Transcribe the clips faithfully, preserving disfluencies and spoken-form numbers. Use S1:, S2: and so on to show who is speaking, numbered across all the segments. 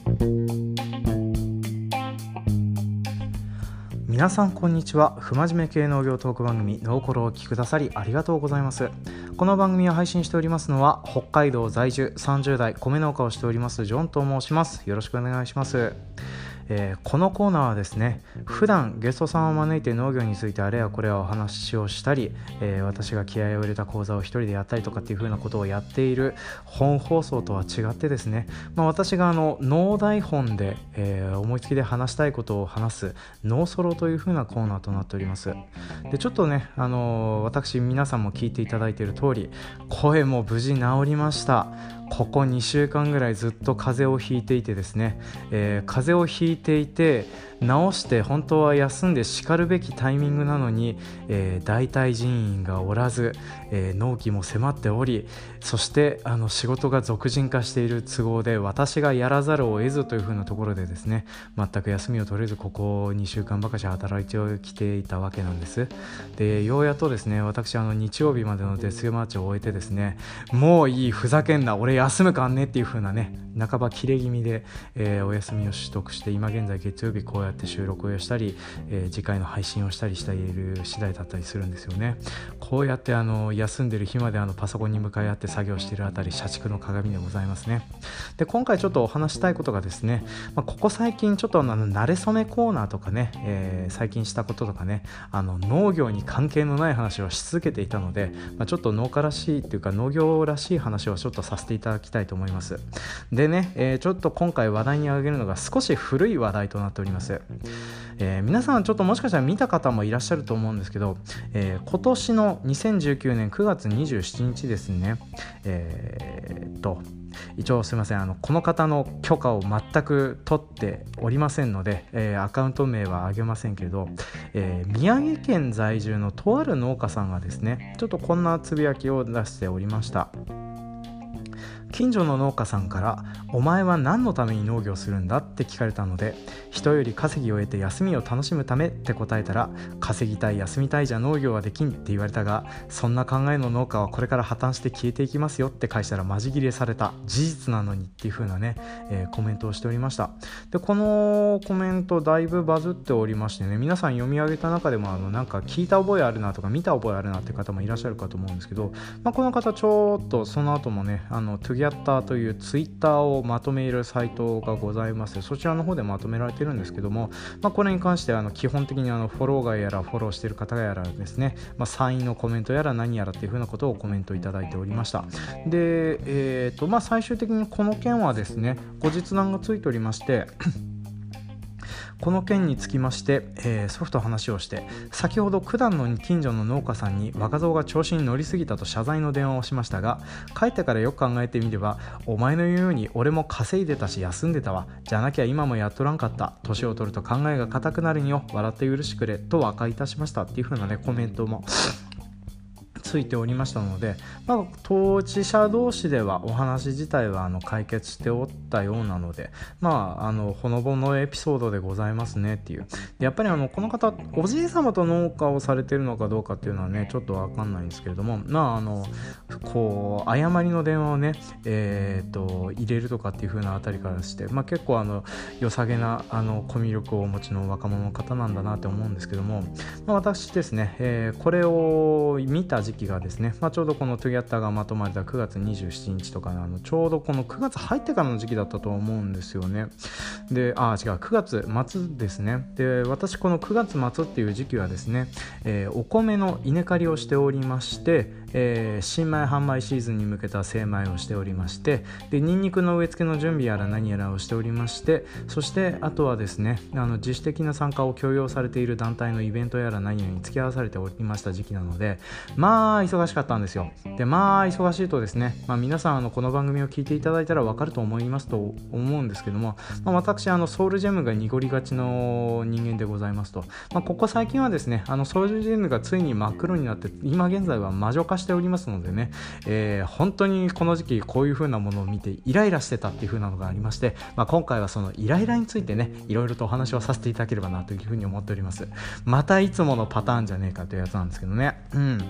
S1: 皆さんこんにちは。不真面目系農業トーク番組農コロをお聞きくださりありがとうございます。この番組を配信しておりますのは北海道在住さんじゅう代米農家をしておりますジョンと申します。よろしくお願いします。えー、このコーナーはですね、普段ゲストさんを招いて農業についてあれやこれやお話をしたり、えー、私が気合を入れた講座を一人でやったりとかっていう風なことをやっている本放送とは違ってですね、まあ、私があの農台本で、えー、思いつきで話したいことを話す農ソロという風なコーナーとなっております。でちょっとね、あのー、私皆さんも聞いていただいている通り声も無事治りました。ここにしゅうかんぐらいずっと風邪をひいていてですね、えー、風邪をひいていて治して本当は休んでしかるべきタイミングなのに、えー、代替人員がおらず、えー、納期も迫っており、そしてあの仕事が俗人化している都合で私がやらざるを得ずというふうなところでですね、全く休みを取れずここにしゅうかんばかし働いてきていたわけなんです。でようやっとですね、私あの日曜日までのデスマッチを終えてですね、もういいふざけんな俺休むかんねっていう風なね、半ば切れ気味で、えー、お休みを取得して、今現在月曜日こうやって収録をしたり、えー、次回の配信をしたりしている次第だったりするんですよね。こうやってあの休んでる日まであのパソコンに向かい合って作業しているあたり社畜の鏡でございますね。で今回ちょっとお話したいことがですね、まあ、ここ最近ちょっとあの慣れ初めコーナーとかね、えー、最近したこととかね、あの農業に関係のない話をし続けていたので、まあ、ちょっと農家らしいっていうか農業らしい話をちょっとさせていただきたいと思います。でね、えー、ちょっと今回話題に挙げるのが少し古い話題となっております。えー、皆さんちょっともしかしたら見た方もいらっしゃると思うんですけど、えー、今年のにせんじゅうきゅうねんくがつにじゅうしちにちですね、えー、っと一応すいません、あのこの方の許可を全く取っておりませんので、えー、アカウント名は挙げませんけれど、えー、宮城県在住のとある農家さんがですね、ちょっとこんなつぶやきを出しておりました。近所の農家さんからお前は何のために農業するんだって聞かれたので、人より稼ぎを得て休みを楽しむためって答えたら、稼ぎたい休みたいじゃ農業はできんって言われたが、そんな考えの農家はこれから破綻して消えていきますよって返したらマジ切れされた、事実なのにっていう風なね、えー、コメントをしておりました。でこのコメントだいぶバズっておりましてね、皆さん読み上げた中でもあのなんか聞いた覚えあるなとか見た覚えあるなっていう方もいらっしゃるかと思うんですけど、まあ、この方ちょっとその後もね、あのトゥギャッターというツイッターをまとめるサイトがございます。そちらの方でまとめられているんですけども、まあ、これに関してあの基本的にあのフォロー外やらフォローしている方やらですね、まあ、サインのコメントやら何やらっていう風なことをコメントいただいておりました。で、えーとまあ、最終的にこの件はですね、後日談がついておりましてこの件につきまして、えー、祖父と話をして、先ほど九段の近所の農家さんに若造が調子に乗りすぎたと謝罪の電話をしましたが、帰ってからよく考えてみれば、お前の言うように俺も稼いでたし休んでたわ、じゃなきゃ今もやっとらんかった、年を取ると考えが固くなるんよ、笑って許してくれと和解いたしましたっていう風なねコメントもついておりましたので、まあ、当事者同士ではお話自体はあの解決しておったようなので、まあ、あのほのぼのエピソードでございますねっていう。やっぱりあのこの方おじい様と農家をされてるのかどうかっていうのはねちょっと分かんないんですけれども、まああのこう誤りの電話をね、えー、と入れるとかっていう風なあたりからして、まあ、結構あの良さげなあのコミュ力をお持ちの若者の方なんだなって思うんですけども、まあ、私ですね、えー、これを見た時期がですね、まあ、ちょうどこのトゥギャッターがまとまれたくがつにじゅうしちにちとか、あのちょうどこのくがつ入ってからの時期だったと思うんですよね。で、あ違うくがつ末ですね。で、私このくがつ末っていう時期はですね、えー、お米の稲刈りをしておりまして、えー、新米販売シーズンに向けた精米をしておりまして、でニンニクの植え付けの準備やら何やらをしておりまして、そしてあとはですね、あの自主的な参加を強要されている団体のイベントやら何やらに付き合わされておりました時期なので、まあ忙しかったんですよ。でまあ忙しいとですね、まあ、皆さんあのこの番組を聞いていただいたら分かると思いますと思うんですけども、まあ、私あのソウルジェムが濁りがちの人間でございますと、まあ、ここ最近はですね、あのソウルジェムがついに真っ黒になって今現在は魔女化しておりますのでね、えー、本当にこの時期こういう風なものを見てイライラしてたっていう風なのがありまして、まあ、今回はそのイライラについてねいろいろとお話をさせていただければなという風に思っております。またいつものパターンじゃねえかというやつなんですけどね。うん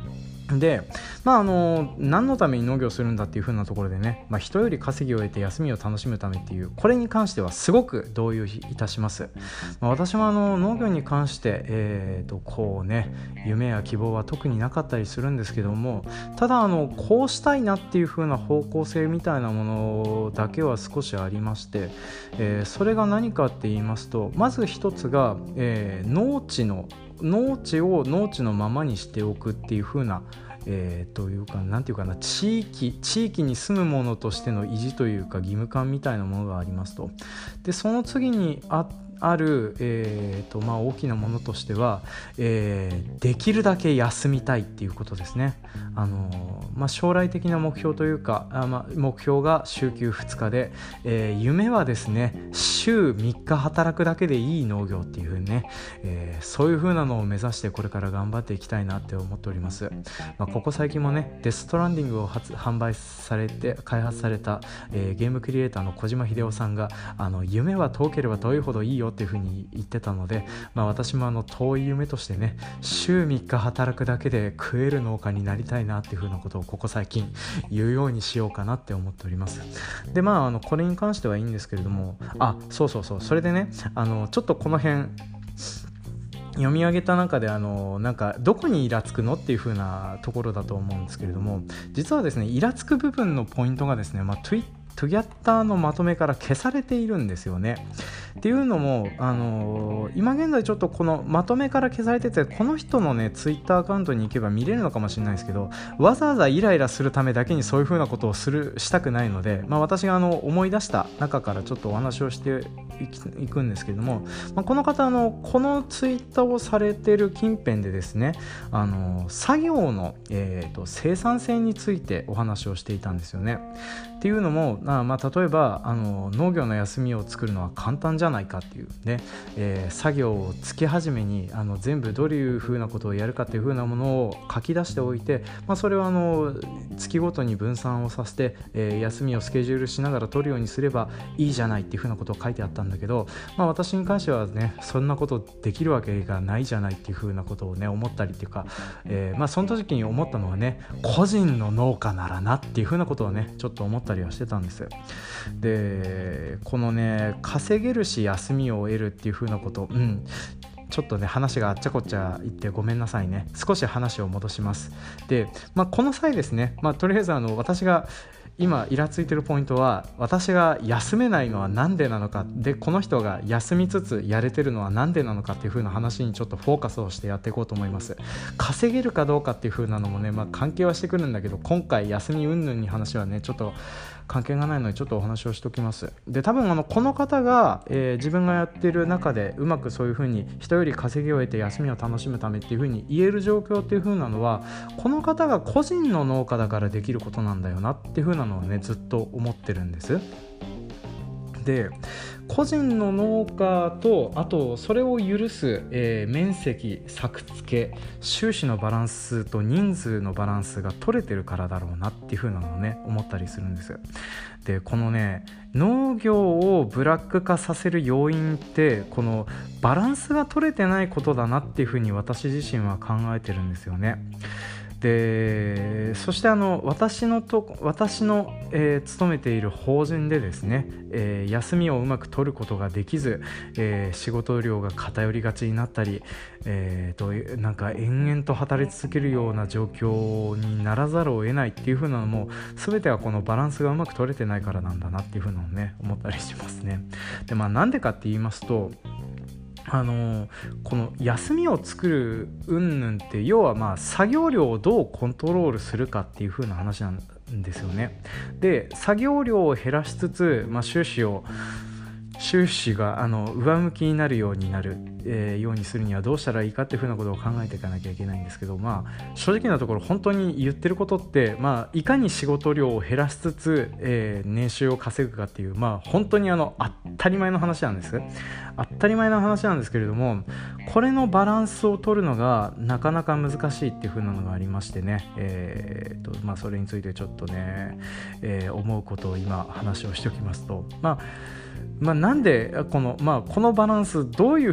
S1: で、まあ、あの何のために農業するんだっていう風なところでね、まあ、人より稼ぎを得て休みを楽しむためっていう、これに関してはすごく同意いたします。まあ、私もあの農業に関して、えーとこうね、夢や希望は特になかったりするんですけども、ただあのこうしたいなっていう風な方向性みたいなものだけは少しありまして、えー、それが何かって言いますと、まず一つが、えー、農地の農地を農地のままにしておくっていう風な、えー、というかなんていうかな、地域地域に住むものとしての維持というか義務感みたいなものがありますと。でその次にあある、えーとまあ、大きなものとしては、えー、できるだけ休みたいっていうことですね。あのーまあ、将来的な目標というか、あ、まあ、目標が週休ふつかで、えー、夢はですね、週みっか働くだけでいい農業っていう風にね、えー、そういう風なのを目指してこれから頑張っていきたいなって思っております。まあ、ここ最近もね、デストランディングを発販売されて開発された、えー、ゲームクリエイターの小島秀夫さんが、あの夢は遠ければ遠いほどいいよっていう風に言ってたので、まあ、私もあの遠い夢としてね、週みっか働くだけで食える農家になりたいなっていう風なことをここ最近言うようにしようかなって思っております。でまああのこれに関してはいいんですけれども、あそうそうそうそれでね、あのちょっとこの辺読み上げた中で、あのなんかどこにイラつくのっていう風なところだと思うんですけれども、実はですね、イラつく部分のポイントがですね、まあ、トゥイトゥギャッターのまとめから消されているんですよね。っていうのも、あのー、今現在ちょっとこのまとめから消されてて、この人のねツイッターアカウントに行けば見れるのかもしれないですけど、わざわざイライラするためだけにそういう風なことをするしたくないので、まあ、私があの思い出した中からちょっとお話をしていくんですけれども、まあ、この方あのこのツイッターをされてる近辺でですね、あの作業の、えーと、生産性についてお話をしていたんですよね。っていうのも、あまあ、例えばあの農業の休みを作るのは簡単じゃないかっていうね、えー、作業を月始めにあの全部どういう風なことをやるかっていう風なものを書き出しておいて、まあ、それをあの月ごとに分散をさせて、えー、休みをスケジュールしながら取るようにすればいいじゃないっていう風なことを書いてあったんだけど、まあ、私に関してはね、そんなことできるわけがないじゃないっていう風なことをね思ったりっていうか、えーまあ、その時に思ったのはね、個人の農家ならなっていう風なことをねちょっと思ったりはしてたんです。でこのね、稼げるし休みを得るっていう風なこと、うんちょっとね話があっちゃこっちゃ言ってごめんなさいね。少し話を戻します。で、まあ、この際ですね、まあ、とりあえずあの私が今イラついてるポイントは、私が休めないのはなんでなのかで、この人が休みつつやれてるのはなんでなのかっていう風な話にちょっとフォーカスをしてやっていこうと思います。稼げるかどうかっていう風なのもね、まあ、関係はしてくるんだけど、今回休み云々に話はねちょっと関係がないのでちょっとお話をしておきます。で多分あのこの方が、えー、自分がやってる中でうまくそういう風に人より稼ぎを得て休みを楽しむためっていう風に言える状況っていう風なのは、この方が個人の農家だからできることなんだよなっていう風なのをねずっと思ってるんです。で個人の農家と、あとそれを許す、えー、面積、作付け、収支のバランスと人数のバランスが取れてるからだろうなっていう風なのをね思ったりするんです。でこのね、農業をブラック化させる要因って、このバランスが取れてないことだなっていう風に私自身は考えてるんですよね。でそしてあの私のと私の、えー、勤めている法人でですね、えー、休みをうまく取ることができず、えー、仕事量が偏りがちになったり、えー、となんか延々と働き続けるような状況にならざるを得ないっていう風なのも、全てはこのバランスがうまく取れてないからなんだなっていう風なのをね思ったりしますね。でまあなんでかって言いますと、あのこの休みを作る云々って、要はまあ作業量をどうコントロールするかっていう風な話なんですよね。で作業量を減らしつつ、まあ、収支を収支があの上向きになるようになる、えー、ようにするにはどうしたらいいかっていうふうなことを考えていかなきゃいけないんですけど、まあ正直なところ本当に言ってることって、まあいかに仕事量を減らしつつ、えー、年収を稼ぐかっていう、まあ本当にあの当たり前の話なんです。当たり前の話なんですけれども、これのバランスを取るのがなかなか難しいっていう風なのがありましてね、えーとまあ、それについてちょっとね、えー、思うことを今話をしておきますと、まあまあ、なんでこの、まあ、このバランス、どういう風なバ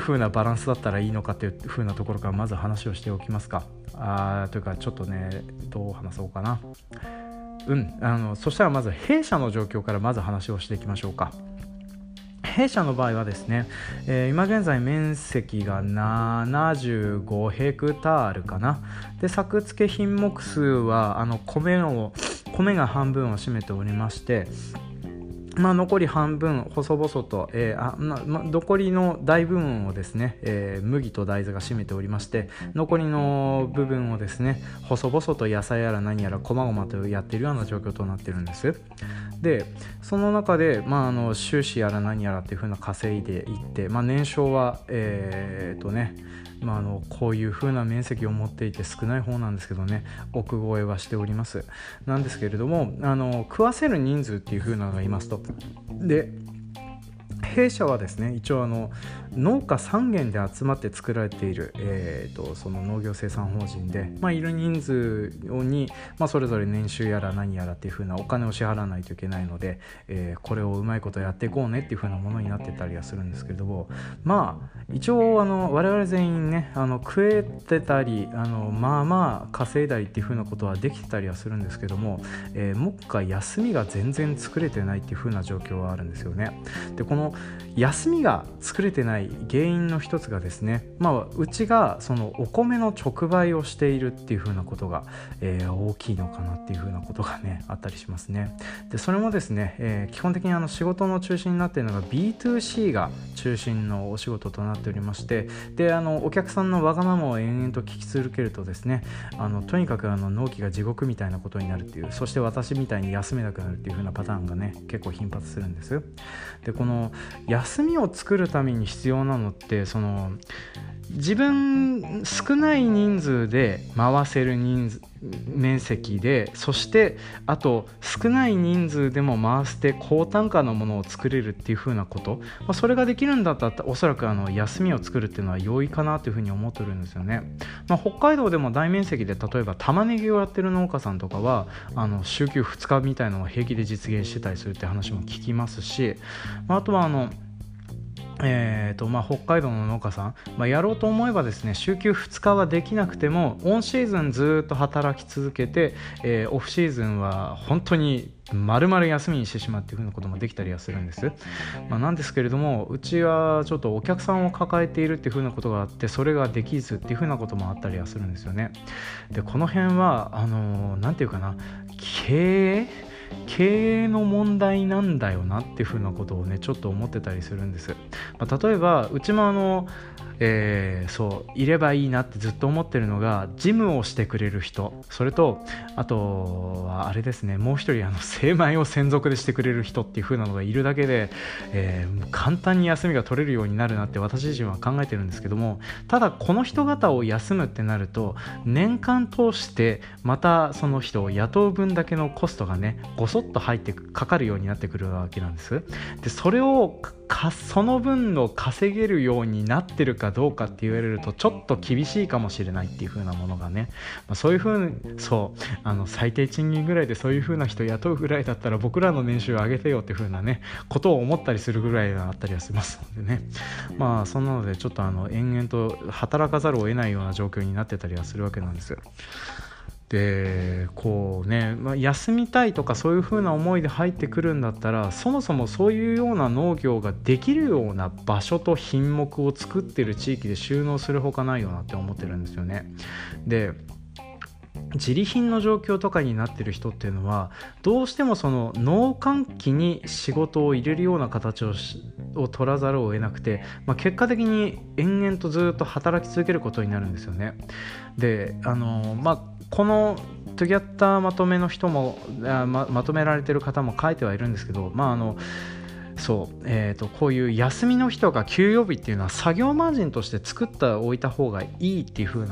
S1: バランスだったらいいのかっていう風なところからまず話をしておきますか。あというかちょっとねどう話そうかな。うんあのそしたらまず弊社の状況からまず話をしていきましょうか。弊社の場合はですね、えー、今現在面積がななじゅうごヘクタールかな。で作付け品目数はあの米の米が半分を占めておりまして、まあ、残り半分細々と、えーあま、残りの大部分をですね、えー、麦と大豆が占めておりまして、残りの部分をですね細々と野菜やら何やら細々とやっているような状況となっているんです。でその中で、まあ、あの収支やら何やらっていう風な稼いでいって、まあ、年商はえー、っとねまあ、あのこういう風な面積を持っていて少ない方なんですけどね、億超えはしております。なんですけれども、あの食わせる人数っていう風なのがいますと、で弊社はですね一応あの農家さんげんで集まって作られている、えー、とその農業生産法人で、まあ、いる人数に、まあ、それぞれ年収やら何やらっていう風なお金を支払わないといけないので、えー、これをうまいことやっていこうねっていう風なものになってたりはするんですけれども、まあ一応あの我々全員ねあの食えてたりあのまあまあ稼いだりっていう風なことはできてたりはするんですけども、えー、目下休みが全然作れてないっていう風な状況はあるんですよね。でこの休みが作れてない原因の一つがですね、まあ、うちがそのお米の直売をしているっていう風なことが、えー、大きいのかなっていう風なことがねあったりしますね。でそれもですね、えー、基本的にあの仕事の中心になっているのが ビーツーシー が中心のお仕事となっておりまして、であのお客さんのわがままを延々と聞き続けるとですね、あのとにかくあの納期が地獄みたいなことになるっていう、そして私みたいに休めなくなるっていう風なパターンがね結構頻発するんです。でこの休みを作るために必要なのってその自分少ない人数で回せる人数面積で、そしてあと少ない人数でも回して高単価のものを作れるっていう風なこと、まあ、それができるんだったらおそらくあの休みを作るっていうのは容易かなという風に思ってるんですよね。まあ、北海道でも大面積で例えば玉ねぎをやってる農家さんとかはあの週休ふつかみたいなのを平気で実現してたりするって話も聞きますし、まあ、あとはあのえーとまあ、北海道の農家さん、まあ、やろうと思えばですね週休ふつかはできなくてもオンシーズンずっと働き続けて、えー、オフシーズンは本当に丸々休みにしてしまうっていう風なこともできたりはするんです。まあ、なんですけれどもうちはちょっとお客さんを抱えているっていう風なことがあって、それができずっていう風なこともあったりはするんですよね。でこの辺はあのー、なんていうかな経営経営の問題なんだよなっていう風なことをねちょっと思ってたりするんです。まあ、例えばうちもあの、えー、そういればいいなってずっと思ってるのが事務をしてくれる人、それとあとはあれですねもう一人あの精米を専属でしてくれる人っていう風なのがいるだけで、えー、簡単に休みが取れるようになるなって私自身は考えてるんですけども、ただこの人方を休むってなると年間通してまたその人を雇う分だけのコストがねごそっと入ってかかるようになってくるわけなんです。でそれをかその分の稼げるようになってるかどうかって言われるとちょっと厳しいかもしれないっていう風なものがね、まあ、そういう風にそうあの最低賃金ぐらいでそういう風な人雇うぐらいだったら僕らの年収を上げてよっていう風なねことを思ったりするぐらいがあったりはしますのでね、まあそんなのでちょっとあの延々と働かざるを得ないような状況になってたりはするわけなんです。でこうね、まあ、休みたいとかそういう風な思いで入ってくるんだったらそもそもそういうような農業ができるような場所と品目を作ってる地域で収納するほかないよなって思ってるんですよね。で自利品の状況とかになってる人っていうのはどうしてもその農閑期に仕事を入れるような形をを取らざるを得なくて、まあ、結果的に延々とずっと働き続けることになるんですよね。であのまあこのトゥギャッターまとめの人も ま, まとめられてる方も書いてはいるんですけど、まああのそう、えーと、こういう休みの日とか休養日っていうのは作業マージンとして作っておいた方がいいっていう風なね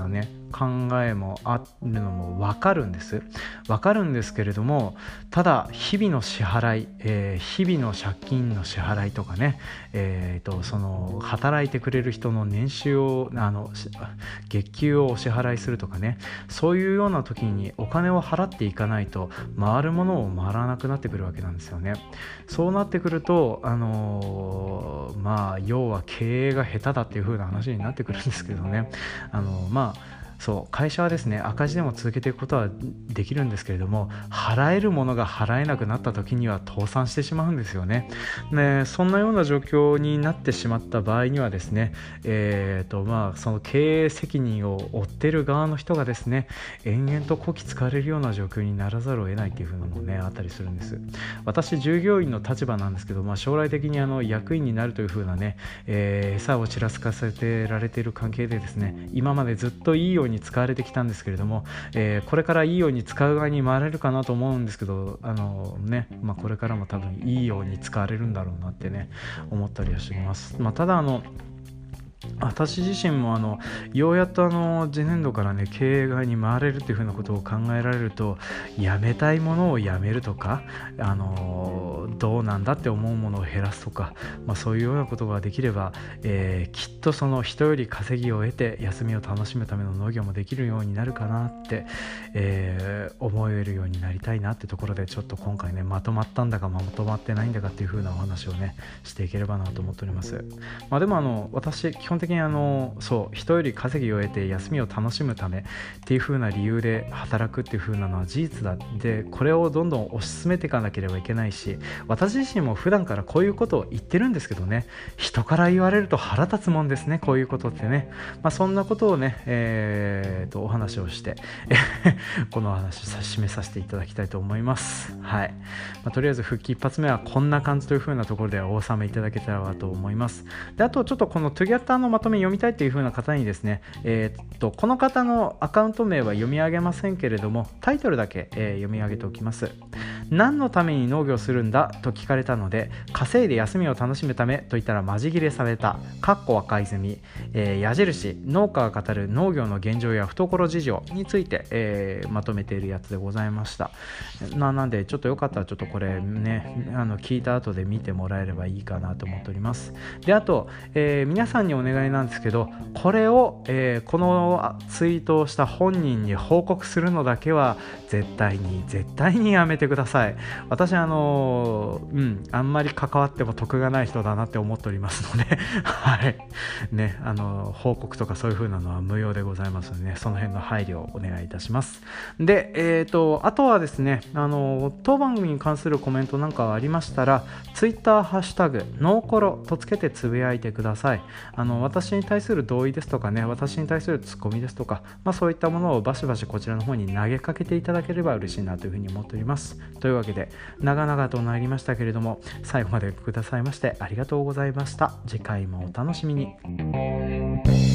S1: 考えもあるのも分かるんです分かるんですけれども、ただ日々の支払い、えー、日々の借金の支払いとかね、えー、とその働いてくれる人の年収をあの月給をお支払いするとかね、そういうような時にお金を払っていかないと回るものを回らなくなってくるわけなんですよね。そうなってくると、あのー、まあ要は経営が下手だっていう風な話になってくるんですけどね、あのまあそう会社はですね、赤字でも続けていくことはできるんですけれども、払えるものが払えなくなった時には倒産してしまうんですよね。でそんなような状況になってしまった場合にはですね、えーとまあ、その経営責任を負っている側の人がですね、延々とこき使われるような状況にならざるを得ないっていう風なのもねあったりするんです。私従業員の立場なんですけど、まあ、将来的にあの役員になるという風なね、えー、餌をちらつかせてられている関係でですね、今までずっといいように使われてきたんですけれども、えー、これからいいように使う側に回れるかなと思うんですけど、あのね、まあ、これからも多分いいように使われるんだろうなってね思ったりはしています。まあ、ただあの私自身もあのようやっとあの次年度からね経営側に回れるというふうなことを考えられると、やめたいものをやめるとか、あのどうなんだって思うものを減らすとか、まあ、そういうようなことができれば、えー、きっとその人より稼ぎを得て休みを楽しむための農業もできるようになるかなって、えー、思えるようになりたいなってところで、ちょっと今回ねまとまったんだかまとまってないんだかっていうふうなお話をねしていければなと思っております。まあ、でもあの私基本的にあのそう人より稼ぎを得て休みを楽しむためっていう風な理由で働くっていう風なのは事実だ。でこれをどんどん推し進めていかなければいけないし、私自身も普段からこういうことを言ってるんですけどね、人から言われると腹立つもんですね、こういうことってね。まあ、そんなことをね、えー、とお話をしてこの話を締めさせていただきたいと思います。はい。まあ、とりあえず復帰一発目はこんな感じという風なところでお納めいただけたらと思います。であとちょっとこのトゥギャッターのまとめ読みたいという風な方にですね、えー、っとこの方のアカウント名は読み上げませんけれども、タイトルだけ、えー、読み上げておきます。何のために農業するんだと聞かれたので、稼いで休みを楽しむためと言ったらマジ切れされた。かっこ赤い墨、えー、矢印農家が語る農業の現状や懐事情について、えー、まとめているやつでございました。な, なんでちょっとよかったらちょっとこれねあの聞いた後で見てもらえればいいかなと思っております。であと、えー、皆さんにお願いなんですけど、これを、えー、このツイートをした本人に報告するのだけは絶対に絶対にやめてください。私あのうんあんまり関わっても得がない人だなって思っておりますのではいね、あの報告とかそういう風なのは無用でございますのでね、その辺の配慮をお願いいたします。でえーとあとはですね、あの当番組に関するコメントなんかありましたら、ツイッターハッシュタグノーコロとつけてつぶやいてください。あの私に対する同意ですとかね、私に対するツッコミですとか、まあ、そういったものをバシバシこちらの方に投げかけていただければ嬉しいなというふうに思っております。というわけで長々となりましたけれども、最後までくださいましてありがとうございました。次回もお楽しみに。